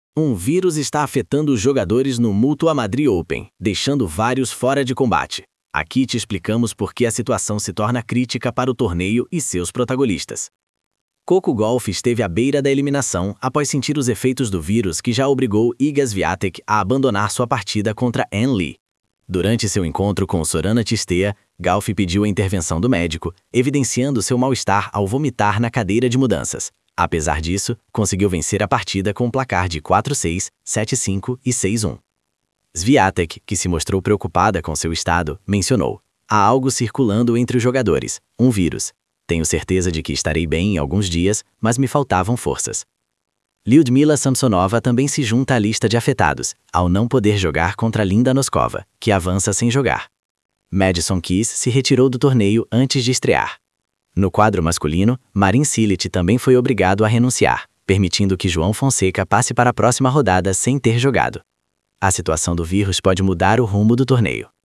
Um vírus está afetando os jogadores no Mutua Madrid Open, deixando vários fora de combate. Aqui te explicamos por que a situação se torna crítica para o torneio e seus protagonistas. Coco Gauff esteve à beira da eliminação após sentir os efeitos do vírus que já obrigou Iga Swiatek a abandonar sua partida contra Ann Lee. Durante seu encontro com Sorana Cîrstea, Gauff pediu a intervenção do médico, evidenciando seu mal-estar ao vomitar na cadeira de mudanças. Apesar disso, conseguiu vencer a partida com um placar de 4-6, 7-5 e 6-1. Swiatek, que se mostrou preocupada com seu estado, mencionou: "Há algo circulando entre os jogadores, um vírus. Tenho certeza de que estarei bem em alguns dias, mas me faltavam forças." Lyudmila Samsonova também se junta à lista de afetados, ao não poder jogar contra Linda Noskova, que avança sem jogar. Madison Keys se retirou do torneio antes de estrear. No quadro masculino, Marin Cilic também foi obrigado a renunciar, permitindo que João Fonseca passe para a próxima rodada sem ter jogado. A situação do vírus pode mudar o rumo do torneio.